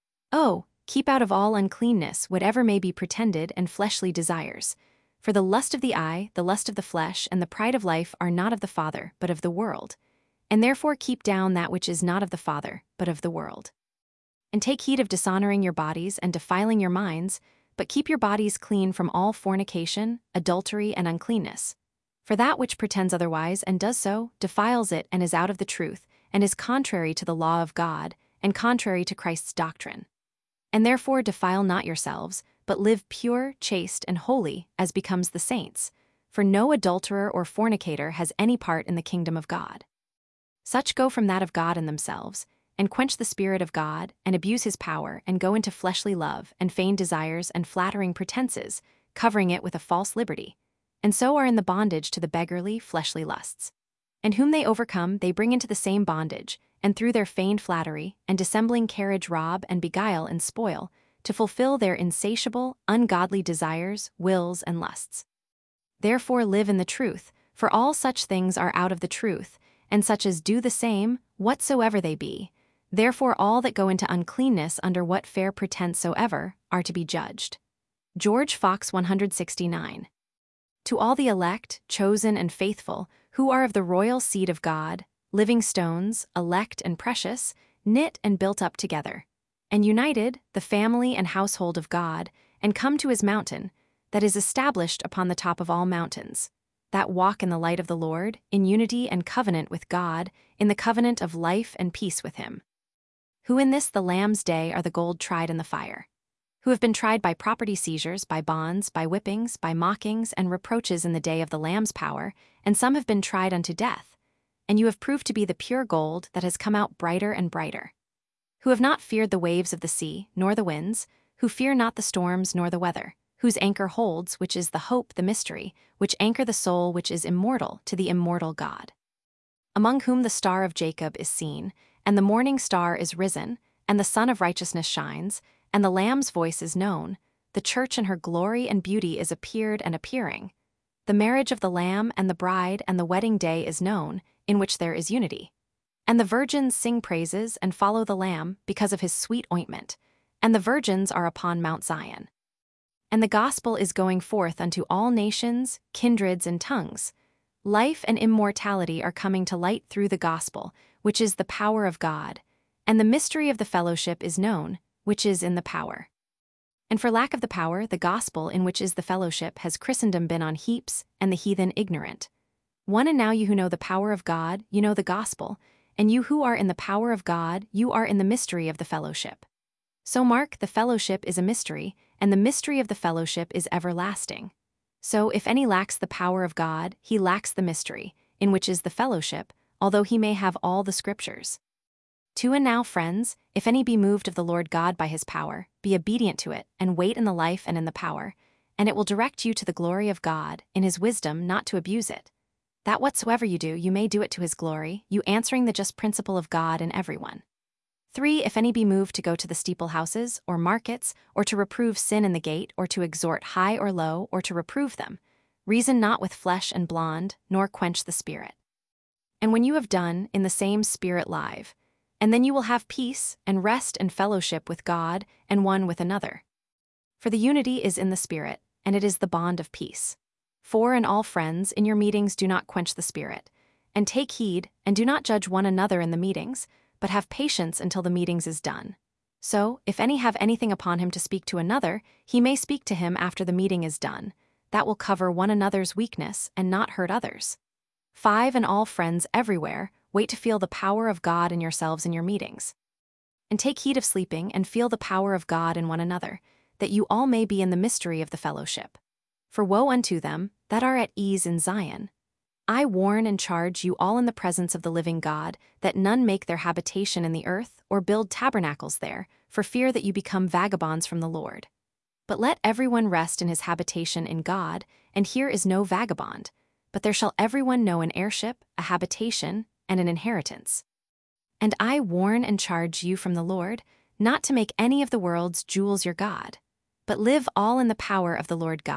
Oh, keep out of all uncleanness, whatever may be pretended and fleshly desires. For the lust of the eye, the lust of the flesh, and the pride of life are not of the Father, but of the world. And therefore keep down that which is not of the Father, but of the world. And take heed of dishonoring your bodies and defiling your minds, but keep your bodies clean from all fornication, adultery, and uncleanness. For that which pretends otherwise and does so, defiles it and is out of the truth, and is contrary to the law of God, and contrary to Christ's doctrine. And therefore defile not yourselves, but live pure, chaste, and holy, as becomes the saints. For no adulterer or fornicator has any part in the kingdom of God. Such go from that of God in themselves, and quench the Spirit of God, and abuse his power, and go into fleshly love, and feigned desires, and flattering pretenses, covering it with a false liberty, and so are in the bondage to the beggarly, fleshly lusts. And whom they overcome they bring into the same bondage, and through their feigned flattery, and dissembling carriage rob and beguile and spoil, to fulfill their insatiable, ungodly desires, wills, and lusts. Therefore live in the truth, for all such things are out of the truth, and such as do the same, whatsoever they be. Therefore all that go into uncleanness under what fair pretense soever, are to be judged. George Fox one sixty-nine. To all the elect, chosen and faithful, who are of the royal seed of God, living stones, elect and precious, knit and built up together, and united, the family and household of God, and come to his mountain, that is established upon the top of all mountains, that walk in the light of the Lord, in unity and covenant with God, in the covenant of life and peace with him. Who in this the Lamb's day are the gold tried in the fire, who have been tried by property seizures, by bonds, by whippings, by mockings, and reproaches in the day of the Lamb's power, and some have been tried unto death. And you have proved to be the pure gold that has come out brighter and brighter. Who have not feared the waves of the sea, nor the winds, who fear not the storms nor the weather, whose anchor holds, which is the hope, the mystery, which anchor the soul which is immortal to the immortal God. Among whom the star of Jacob is seen, and the morning star is risen, and the sun of righteousness shines, and the Lamb's voice is known, the church in her glory and beauty is appeared and appearing. The marriage of the Lamb and the bride and the wedding day is known, in which there is unity. And the virgins sing praises and follow the Lamb because of his sweet ointment, and the virgins are upon Mount Zion. And the gospel is going forth unto all nations, kindreds, and tongues. Life and immortality are coming to light through the gospel, which is the power of God, and the mystery of the fellowship is known, which is in the power. And for lack of the power, the gospel in which is the fellowship has Christendom been on heaps, and the heathen ignorant. One and now you who know the power of God, you know the gospel, and you who are in the power of God, you are in the mystery of the fellowship. So mark, the fellowship is a mystery, and the mystery of the fellowship is everlasting. So if any lacks the power of God, he lacks the mystery, in which is the fellowship, although he may have all the scriptures. To and now, friends, if any be moved of the Lord God by his power, be obedient to it, and wait in the life and in the power, and it will direct you to the glory of God, in his wisdom not to abuse it. That whatsoever you do, you may do it to his glory, you answering the just principle of God in everyone. Three, if any be moved to go to the steeple houses, or markets, or to reprove sin in the gate, or to exhort high or low, or to reprove them, reason not with flesh and blonde, nor quench the spirit. And when you have done, in the same spirit live, and then you will have peace, and rest and fellowship with God, and one with another. For the unity is in the Spirit, and it is the bond of peace. Four, and all friends, in your meetings do not quench the Spirit. And take heed, and do not judge one another in the meetings, but have patience until the meetings is done. So, if any have anything upon him to speak to another, he may speak to him after the meeting is done. That will cover one another's weakness, and not hurt others. Five, and all friends everywhere, wait to feel the power of God in yourselves in your meetings. And take heed of sleeping, and feel the power of God in one another, that you all may be in the mystery of the fellowship. For woe unto them that are at ease in Zion. I warn and charge you all in the presence of the living God, that none make their habitation in the earth, or build tabernacles there, for fear that you become vagabonds from the Lord. But let everyone rest in his habitation in God, and here is no vagabond, but there shall everyone know an heirship, a habitation, and an inheritance. And I warn and charge you from the Lord, not to make any of the world's jewels your God, but live all in the power of the Lord God,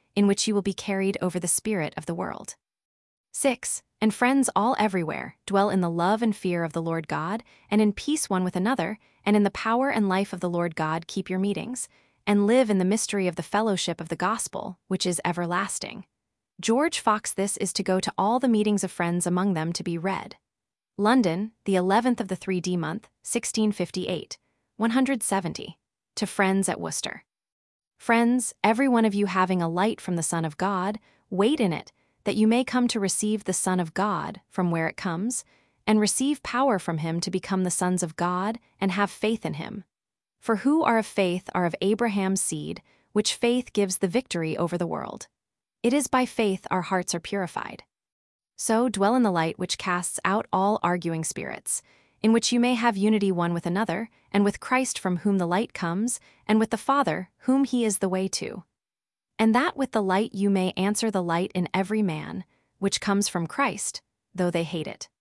in which you will be carried over the spirit of the world. six. And friends all everywhere, dwell in the love and fear of the Lord God, and in peace one with another, and in the power and life of the Lord God keep your meetings, and live in the mystery of the fellowship of the gospel, which is everlasting. George Fox. This is to go to all the meetings of friends among them to be read. London, the eleventh of the three D month, sixteen fifty-eight, one hundred seventy. To friends at Worcester. Friends, every one of you having a light from the Son of God, wait in it, that you may come to receive the Son of God from where it comes, and receive power from him to become the sons of God, and have faith in him. For who are of faith are of Abraham's seed, which faith gives the victory over the world. It is by faith our hearts are purified. So dwell in the light which casts out all arguing spirits, in which you may have unity one with another, and with Christ from whom the light comes, and with the Father, whom he is the way to. And that with the light you may answer the light in every man, which comes from Christ, though they hate it.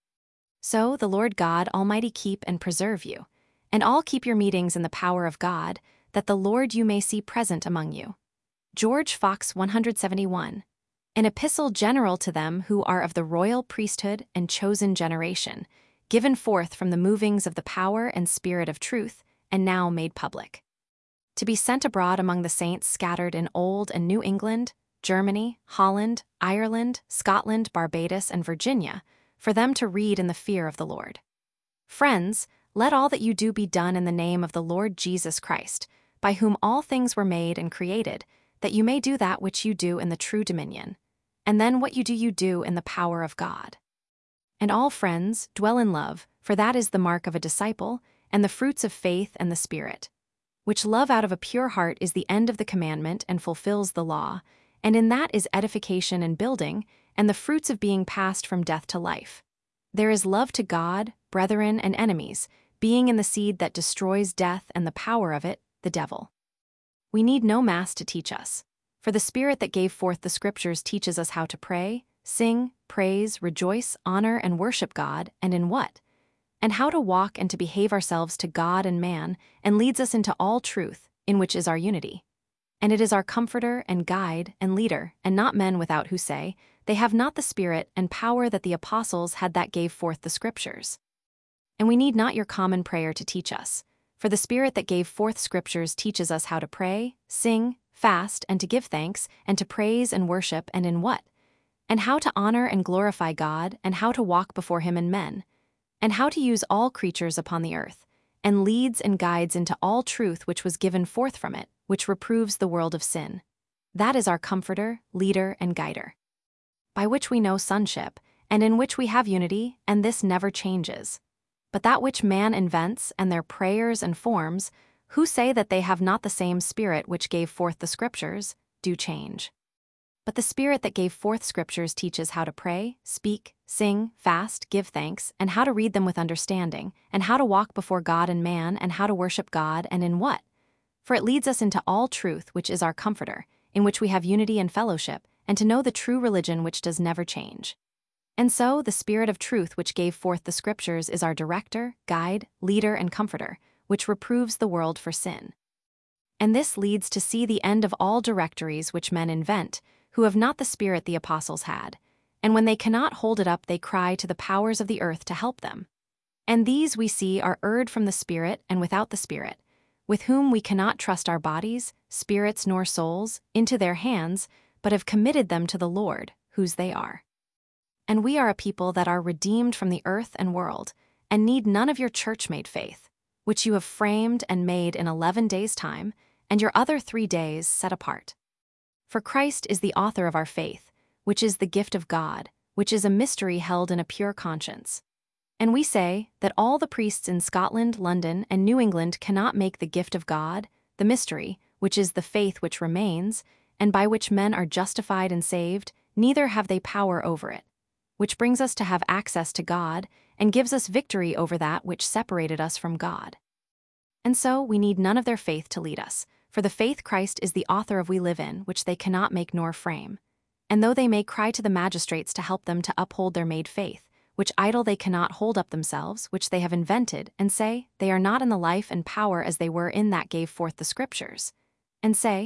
So the Lord God Almighty keep and preserve you, and all keep your meetings in the power of God, that the Lord you may see present among you. George Fox. one hundred seventy-one. An epistle general to them who are of the royal priesthood and chosen generation, given forth from the movings of the power and spirit of truth, and now made public. To be sent abroad among the saints scattered in Old and New England, Germany, Holland, Ireland, Scotland, Barbados, and Virginia, for them to read in the fear of the Lord. Friends, let all that you do be done in the name of the Lord Jesus Christ, by whom all things were made and created, that you may do that which you do in the true dominion, and then what you do you do in the power of God. And all friends, dwell in love, for that is the mark of a disciple, and the fruits of faith and the Spirit. Which love out of a pure heart is the end of the commandment and fulfills the law, and in that is edification and building, and the fruits of being passed from death to life. There is love to God, brethren, and enemies, being in the seed that destroys death and the power of it, the devil. We need no mass to teach us, for the Spirit that gave forth the Scriptures teaches us how to pray, sing, praise, rejoice, honor, and worship God, and in what? And how to walk and to behave ourselves to God and man, and leads us into all truth, in which is our unity. And it is our comforter and guide and leader, and not men without who say, they have not the Spirit and power that the apostles had that gave forth the Scriptures. And we need not your common prayer to teach us, for the Spirit that gave forth Scriptures teaches us how to pray, sing, fast, and to give thanks, and to praise and worship, and in what? And how to honor and glorify God, and how to walk before him in men, and how to use all creatures upon the earth, and leads and guides into all truth which was given forth from it, which reproves the world of sin. That is our comforter, leader, and guider, by which we know sonship, and in which we have unity, and this never changes. But that which man invents, and their prayers and forms, who say that they have not the same Spirit which gave forth the Scriptures, do change. But the Spirit that gave forth Scriptures teaches how to pray, speak, sing, fast, give thanks, and how to read them with understanding, and how to walk before God and man, and how to worship God, and in what? For it leads us into all truth, which is our comforter, in which we have unity and fellowship, and to know the true religion which does never change. And so the Spirit of truth which gave forth the Scriptures is our director, guide, leader, and comforter, which reproves the world for sin. And this leads to see the end of all directories which men invent, who have not the Spirit the apostles had, and when they cannot hold it up they cry to the powers of the earth to help them. And these we see are erred from the Spirit and without the Spirit, with whom we cannot trust our bodies, spirits nor souls, into their hands, but have committed them to the Lord, whose they are. And we are a people that are redeemed from the earth and world, and need none of your church-made faith, which you have framed and made in eleven days' time, and your other three days set apart. For Christ is the author of our faith, which is the gift of God, which is a mystery held in a pure conscience. And we say that all the priests in Scotland, London, and New England cannot make the gift of God, the mystery, which is the faith which remains, and by which men are justified and saved, neither have they power over it, which brings us to have access to God, and gives us victory over that which separated us from God. And so we need none of their faith to lead us, for the faith Christ is the author of we live in, which they cannot make nor frame. And though they may cry to the magistrates to help them to uphold their made faith, which idol they cannot hold up themselves, which they have invented, and say, they are not in the life and power as they were in that gave forth the Scriptures. And say,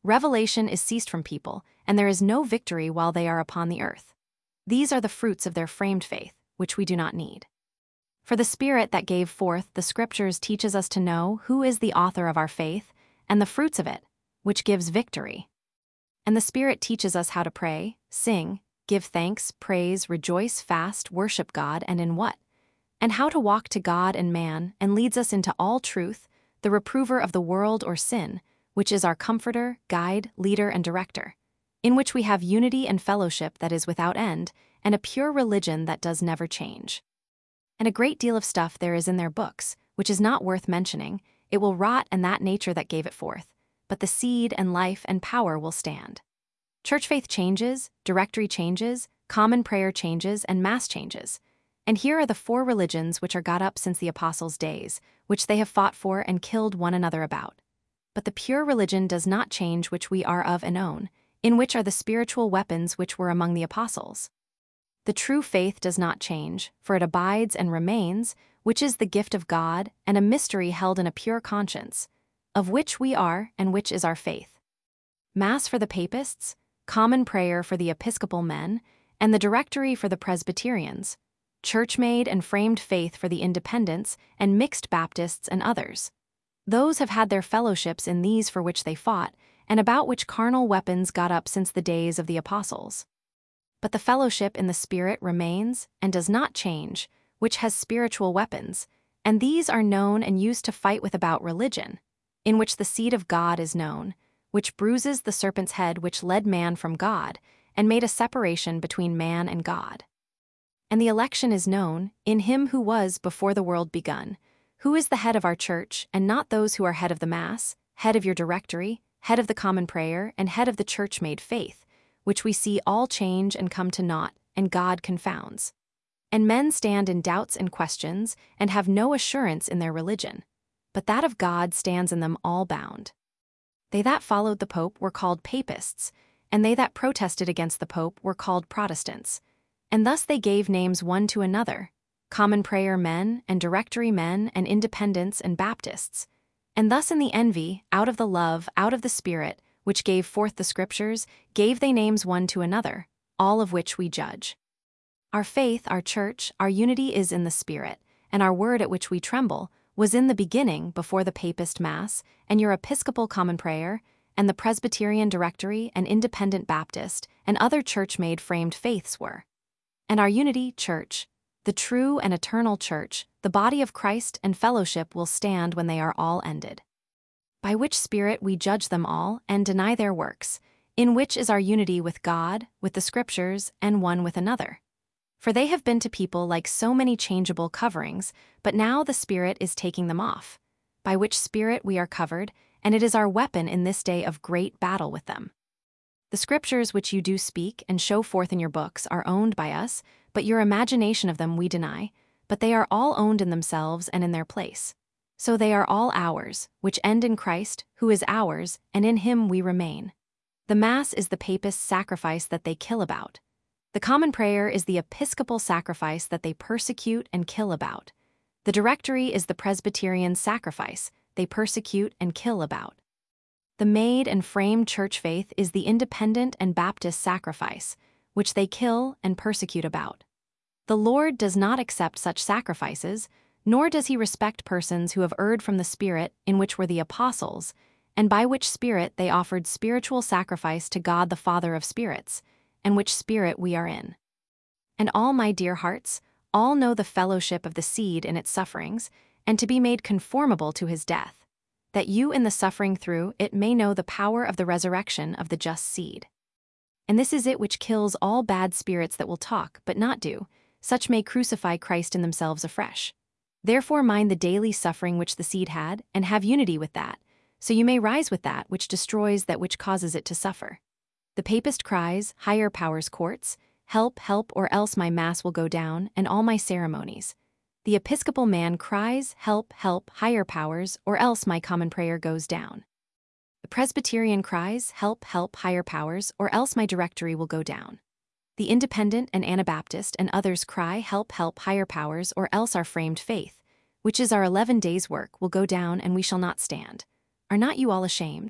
Revelation is ceased from people, and there is no victory while they are upon the earth. These are the fruits of their framed faith, which we do not need. For the Spirit that gave forth the Scriptures teaches us to know who is the author of our faith, and the fruits of it, which gives victory. And the Spirit teaches us how to pray, sing, give thanks, praise, rejoice, fast, worship God, and in what? And how to walk to God and man, and leads us into all truth, the reprover of the world or sin, which is our comforter, guide, leader, and director, in which we have unity and fellowship that is without end, and a pure religion that does never change. And a great deal of stuff there is in their books, which is not worth mentioning. It will rot, and that nature that gave it forth, but the seed and life and power will stand. Church faith changes, directory changes, common prayer changes, and mass changes. And here are the four religions which are got up since the apostles' days, which they have fought for and killed one another about. But the pure religion does not change, which we are of and own, in which are the spiritual weapons which were among the apostles. The true faith does not change, for it abides and remains, which is the gift of God, and a mystery held in a pure conscience, of which we are, and which is our faith. Mass for the papists, common prayer for the episcopal men, and the directory for the Presbyterians, church-made and framed faith for the independents, and mixed Baptists and others. Those have had their fellowships in these for which they fought, and about which carnal weapons got up since the days of the apostles. But the fellowship in the Spirit remains, and does not change, which has spiritual weapons, and these are known and used to fight with about religion, in which the seed of God is known, which bruises the serpent's head which led man from God, and made a separation between man and God. And the election is known, in him who was before the world begun, who is the head of our church, and not those who are head of the Mass, head of your directory, head of the common prayer, and head of the church-made faith, which we see all change and come to naught, and God confounds. And men stand in doubts and questions, and have no assurance in their religion, but that of God stands in them all bound. They that followed the Pope were called Papists, and they that protested against the Pope were called Protestants. And thus they gave names one to another, common prayer men, and directory men, and independents, and Baptists. And thus in the envy, out of the love, out of the Spirit, which gave forth the Scriptures, gave they names one to another, all of which we judge. Our faith, our church, our unity is in the Spirit, and our word at which we tremble was in the beginning before the Papist Mass, and your Episcopal Common Prayer, and the Presbyterian Directory, and Independent Baptist, and other church-made framed faiths were. And our unity, church, the true and eternal church, the body of Christ and fellowship will stand when they are all ended. By which Spirit we judge them all, and deny their works, in which is our unity with God, with the Scriptures, and one with another. For they have been to people like so many changeable coverings, but now the Spirit is taking them off, by which Spirit we are covered, and it is our weapon in this day of great battle with them. The Scriptures which you do speak and show forth in your books are owned by us, but your imagination of them we deny, but they are all owned in themselves and in their place. So they are all ours, which end in Christ, who is ours, and in him we remain. The Mass is the Papist's sacrifice that they kill about. The common prayer is the Episcopal sacrifice that they persecute and kill about. The Directory is the Presbyterian sacrifice they persecute and kill about. The made and framed church faith is the Independent and Baptist sacrifice, which they kill and persecute about. The Lord does not accept such sacrifices, nor does he respect persons who have erred from the Spirit in which were the apostles, and by which Spirit they offered spiritual sacrifice to God the Father of spirits, and which Spirit we are in. And all my dear hearts, all know the fellowship of the seed in its sufferings, and to be made conformable to his death, that you in the suffering through it may know the power of the resurrection of the just seed. And this is it which kills all bad spirits that will talk but not do, such may crucify Christ in themselves afresh. Therefore mind the daily suffering which the seed had, and have unity with that, so you may rise with that which destroys that which causes it to suffer. The Papist cries, higher powers courts, help, help, or else my Mass will go down, and all my ceremonies. The Episcopal man cries, help, help, higher powers, or else my common prayer goes down. The Presbyterian cries, help, help, higher powers, or else my directory will go down. The Independent and Anabaptist and others cry, help, help, higher powers, or else our framed faith, which is our eleven days' work, will go down and we shall not stand. Are not you all ashamed?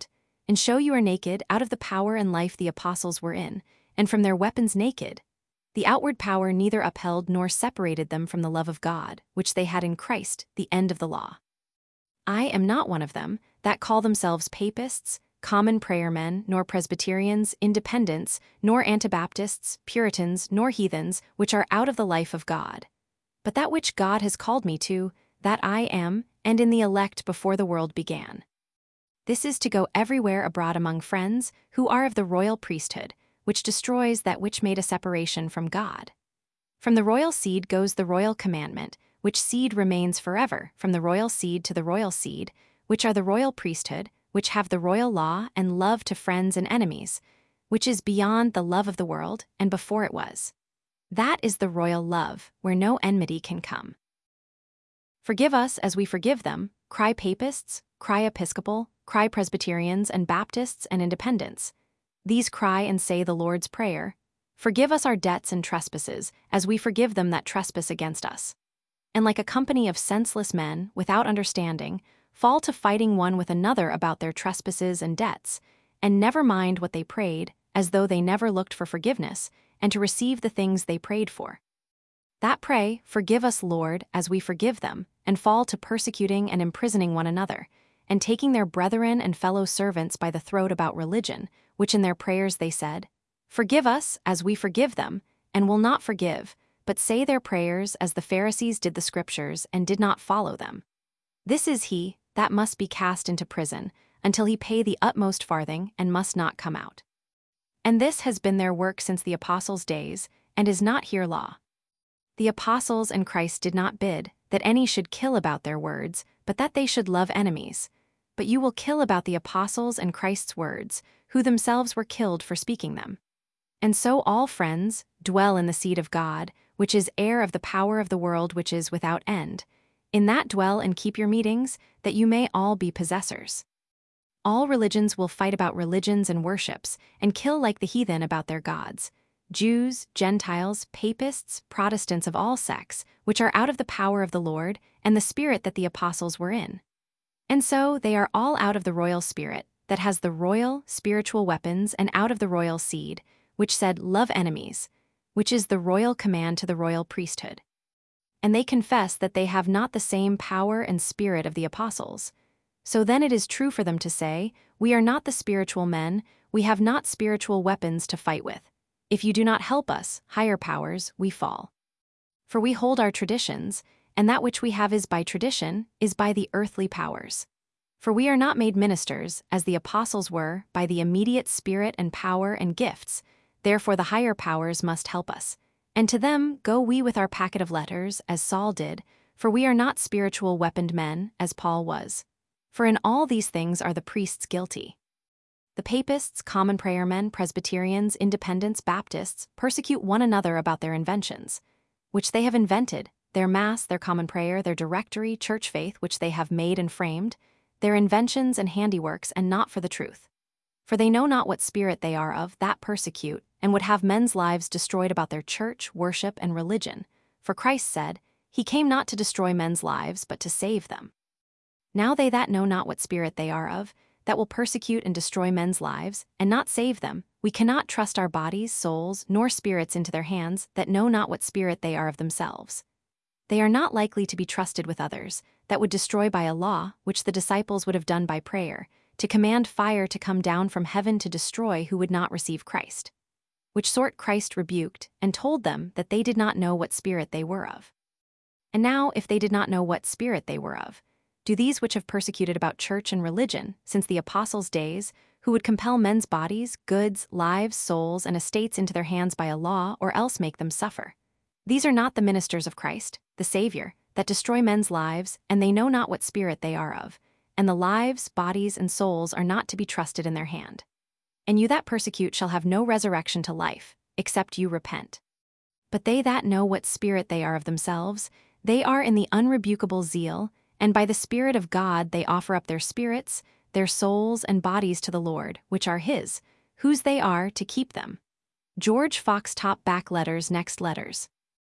and show you are naked out of the power and life the apostles were in, and from their weapons naked. The outward power neither upheld nor separated them from the love of God, which they had in Christ, the end of the law. I am not one of them, that call themselves papists, common prayer men, nor Presbyterians, Independents, nor Anabaptists, Puritans, nor heathens, which are out of the life of God. But that which God has called me to, that I am, and in the elect before the world began. This is to go everywhere abroad among friends, who are of the royal priesthood, which destroys that which made a separation from God. From the royal seed goes the royal commandment, which seed remains forever, from the royal seed to the royal seed, which are the royal priesthood, which have the royal law and love to friends and enemies, which is beyond the love of the world and before it was. That is the royal love, where no enmity can come. Forgive us as we forgive them, cry papists, cry Episcopal, cry Presbyterians and Baptists and Independents. These cry and say the Lord's Prayer, forgive us our debts and trespasses, as we forgive them that trespass against us. And like a company of senseless men, without understanding, fall to fighting one with another about their trespasses and debts, and never mind what they prayed, as though they never looked for forgiveness, and to receive the things they prayed for. That pray, forgive us, Lord, as we forgive them, and fall to persecuting and imprisoning one another, and taking their brethren and fellow servants by the throat about religion, which in their prayers they said, forgive us as we forgive them, and will not forgive, but say their prayers as the Pharisees did the Scriptures and did not follow them. This is he that must be cast into prison, until he pay the utmost farthing and must not come out. And this has been their work since the apostles' days, and is not here law. The apostles and Christ did not bid that any should kill about their words, but that they should love enemies. But you will kill about the apostles and Christ's words, who themselves were killed for speaking them. And so all friends dwell in the seed of God, which is heir of the power of the world which is without end. In that dwell and keep your meetings, that you may all be possessors. All religions will fight about religions and worships, and kill like the heathen about their gods. Jews, Gentiles, Papists, Protestants of all sects, which are out of the power of the Lord, and the Spirit that the apostles were in. And so they are all out of the royal Spirit, that has the royal, spiritual weapons, and out of the royal seed, which said, love enemies, which is the royal command to the royal priesthood. And they confess that they have not the same power and spirit of the apostles. So then it is true for them to say, we are not the spiritual men, we have not spiritual weapons to fight with. If you do not help us, higher powers, we fall. For we hold our traditions, and that which we have is by tradition, is by the earthly powers. For we are not made ministers, as the apostles were, by the immediate spirit and power and gifts, therefore the higher powers must help us. And to them go we with our packet of letters, as Saul did, for we are not spiritual weaponed men, as Paul was. For in all these things are the priests guilty. The Papists, common prayer men, Presbyterians, Independents, Baptists, persecute one another about their inventions, which they have invented, their Mass, their common prayer, their directory, church faith, which they have made and framed, their inventions and handiworks, and not for the truth. For they know not what spirit they are of, that persecute, and would have men's lives destroyed about their church, worship, and religion. For Christ said, He came not to destroy men's lives, but to save them. Now they that know not what spirit they are of, that will persecute and destroy men's lives, and not save them, we cannot trust our bodies, souls, nor spirits into their hands, that know not what spirit they are of themselves. They are not likely to be trusted with others, that would destroy by a law, which the disciples would have done by prayer, to command fire to come down from heaven to destroy who would not receive Christ. Which sort Christ rebuked, and told them that they did not know what spirit they were of. And now, if they did not know what spirit they were of, do these which have persecuted about church and religion, since the apostles' days, who would compel men's bodies, goods, lives, souls, and estates into their hands by a law, or else make them suffer? These are not the ministers of Christ, the Savior, that destroy men's lives, and they know not what spirit they are of, and the lives, bodies, and souls are not to be trusted in their hand. And you that persecute shall have no resurrection to life, except you repent. But they that know what spirit they are of themselves, they are in the unrebukable zeal, and by the Spirit of God they offer up their spirits, their souls, and bodies to the Lord, which are His, whose they are to keep them. George Fox Top Back Letters Next Letters.